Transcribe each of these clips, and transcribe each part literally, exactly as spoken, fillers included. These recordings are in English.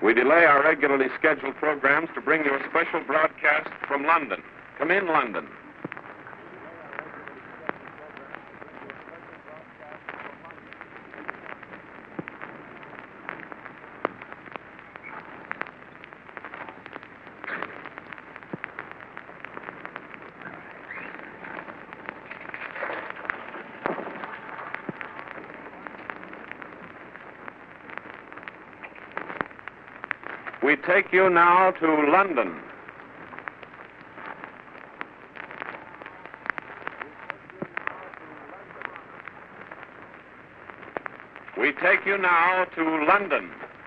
We delay our regularly scheduled programs to bring you a special broadcast from London. Come in, London. We take you now to London. We take you now to London.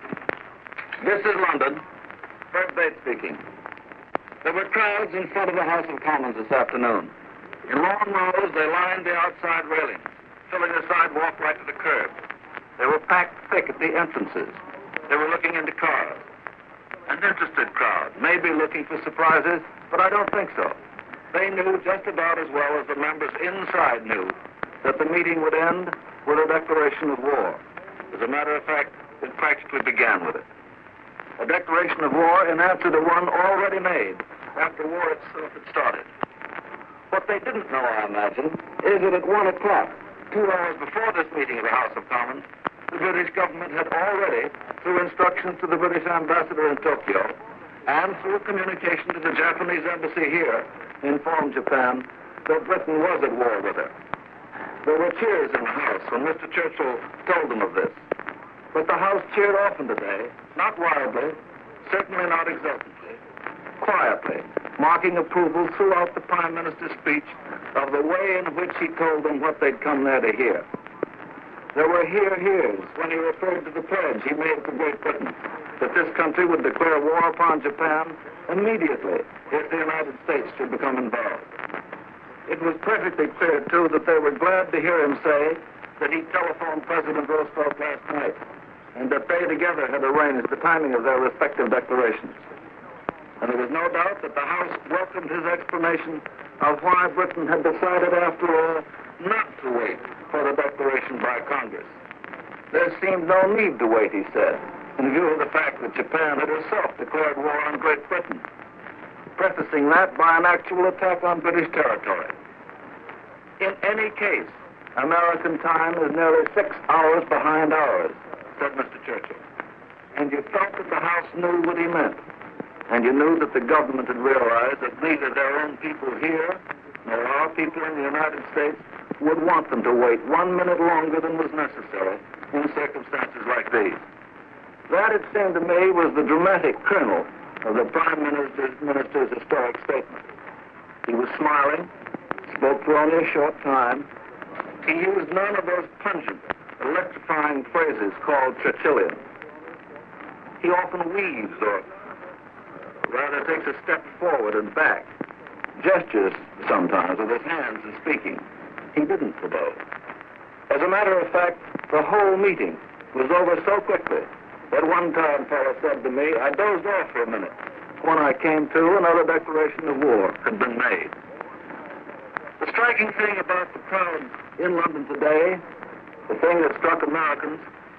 This is London. Fred Bates speaking. There were crowds in front of the House of Commons this afternoon. In long rows, they lined the outside railings, filling the sidewalk right to the curb. They were packed thick at the entrances. They were looking into cars. An interested crowd, maybe looking for surprises, but I don't think so. They knew just about as well as the members inside knew that the meeting would end with a declaration of war. As a matter of fact, it practically began with it. A declaration of war in answer to one already made after war itself had started. What they didn't know, I imagine, is that at one o'clock, two hours before this meeting of the House of Commons, the British government had already, through instructions to the British ambassador in Tokyo, and through communication to the Japanese embassy here, informed Japan that Britain was at war with her. There were cheers in the House when Mister Churchill told them of this. But the House cheered often today, not wildly, certainly not exultantly, quietly, marking approval throughout the Prime Minister's speech of the way in which he told them what they'd come there to hear. There were hear-hears when he referred to the pledge he made to Great Britain that this country would declare war upon Japan immediately if the United States should become involved. It was perfectly clear, too, that they were glad to hear him say that he telephoned President Roosevelt last night and that they together had arranged the timing of their respective declarations. And there was no doubt that the House welcomed his explanation of why Britain had decided, after all, not to wait for the declaration by Congress. There seemed no need to wait, he said, in view of the fact that Japan had herself declared war on Great Britain, prefacing that by an actual attack on British territory. In any case, American time is nearly six hours behind ours, said Mister Churchill. And you felt that the House knew what he meant. And you knew that the government had realized that neither their own people here nor our people in the United States would want them to wait one minute longer than was necessary in circumstances like these. That, it seemed to me, was the dramatic kernel of the Prime Minister's, Minister's historic statement. He was smiling, spoke for only a short time. He used none of those pungent, electrifying phrases called Churchillian. He often weaves or rather takes a step forward and back, gestures sometimes with his hands in speaking. He didn't today. As a matter of fact, the whole meeting was over so quickly that one tired fellow said to me, I dozed off for a minute. When I came to, another declaration of war had been made. The striking thing about the crowd in London today, the thing that struck Americans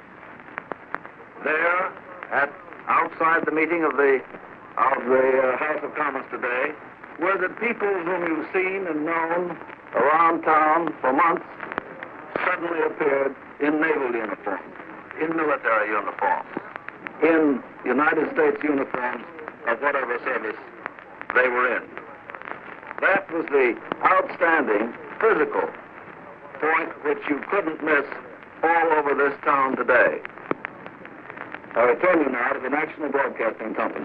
there at outside the meeting of the of the uh, House of Commons today, were the people whom you've seen and known around town for months suddenly appeared in naval uniforms, in military uniforms, in United States uniforms of whatever service they were in. That was the outstanding physical point which you couldn't miss all over this town today. I return you now to the National Broadcasting Company.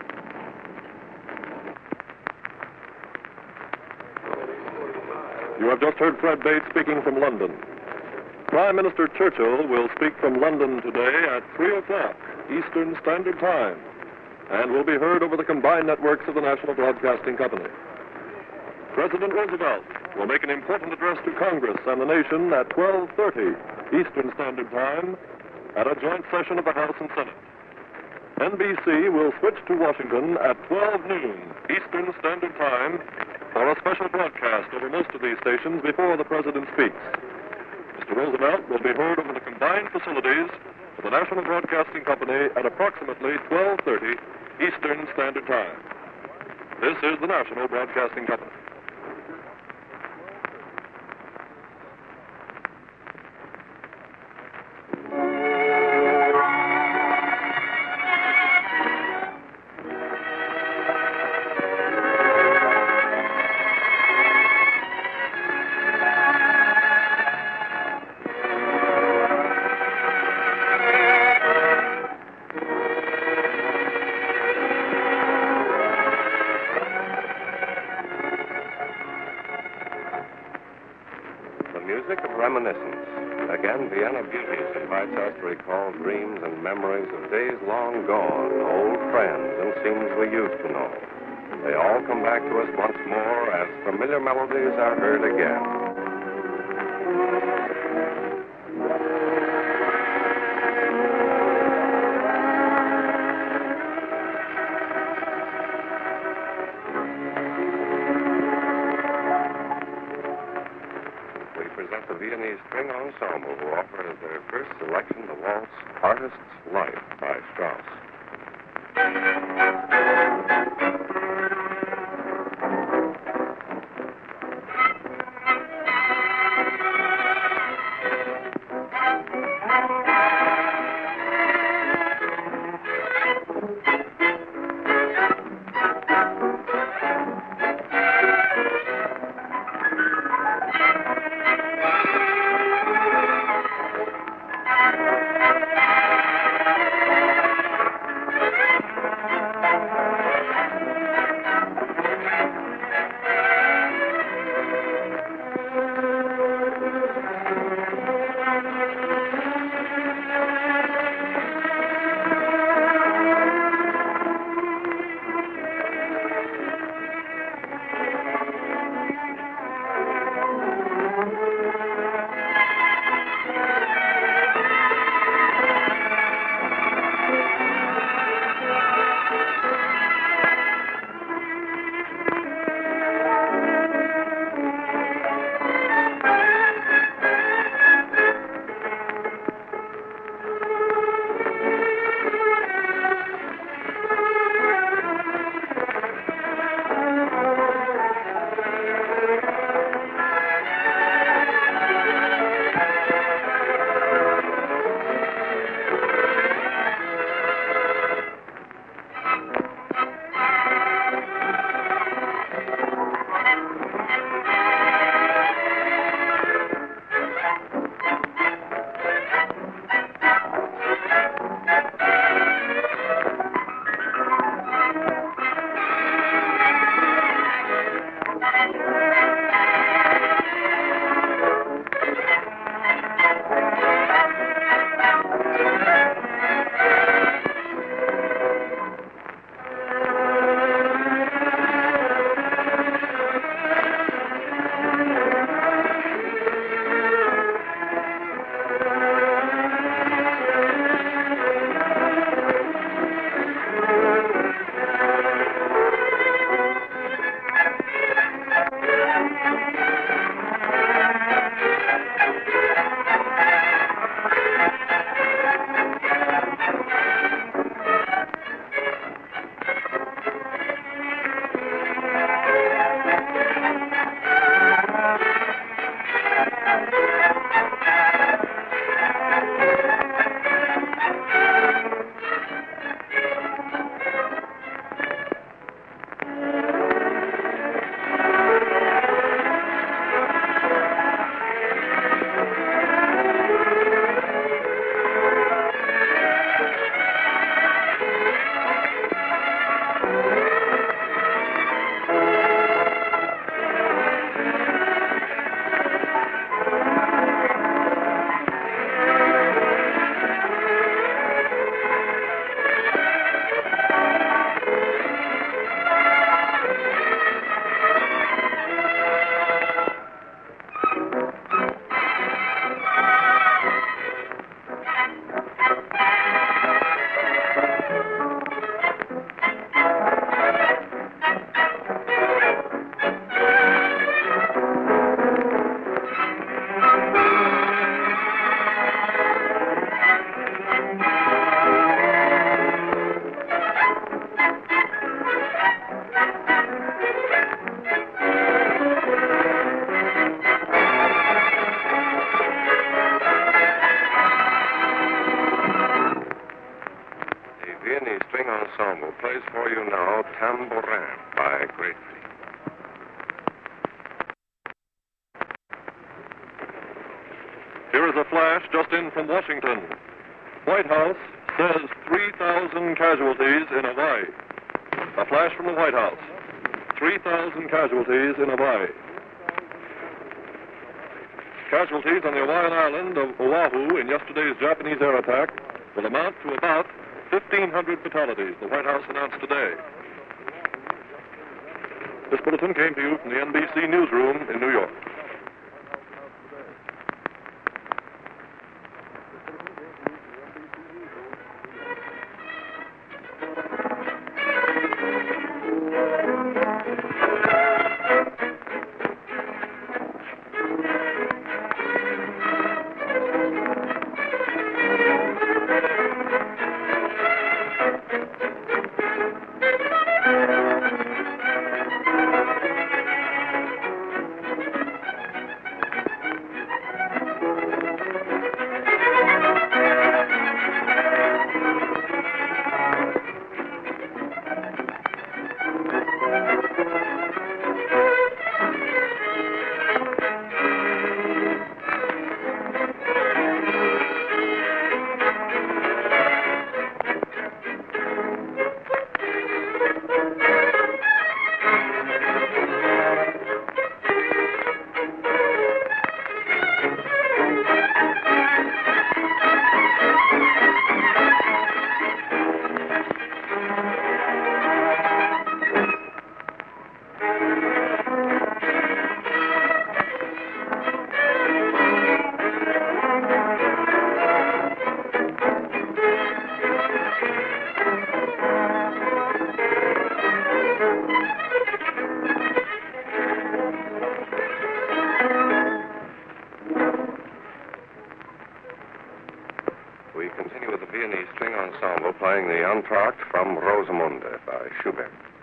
You have just heard Fred Bates speaking from London. Prime Minister Churchill will speak from London today at three o'clock Eastern Standard Time and will be heard over the combined networks of the National Broadcasting Company. President Roosevelt will make an important address to Congress and the nation at twelve thirty Eastern Standard Time at a joint session of the House and Senate. N B C will switch to Washington at twelve noon Eastern Standard Time for a special broadcast over most of these stations before the President speaks. Mister Roosevelt will be heard over the combined facilities to the National Broadcasting Company at approximately twelve thirty Eastern Standard Time. This is the National Broadcasting Company. Music of reminiscence. Again, Vienna Beauties invites us to recall dreams and memories of days long gone, old friends and scenes we used to know. They all come back to us once more as familiar melodies are heard again. Present the Viennese String Ensemble, who offer as their first selection the waltz Artist's Life by Strauss. Viennese String Ensemble plays for you now Tambourin by Grateful. Here is a flash just in from Washington. White House says three thousand casualties in Hawaii. A flash from the White House. three thousand casualties in Hawaii. Casualties on the Hawaiian island of Oahu in yesterday's Japanese air attack will amount to about fifteen hundred fatalities, the White House announced today. This bulletin came to you from the N B C newsroom in New York. We continue with the Viennese String Ensemble playing the Entr'acte from Rosamunde by Schubert.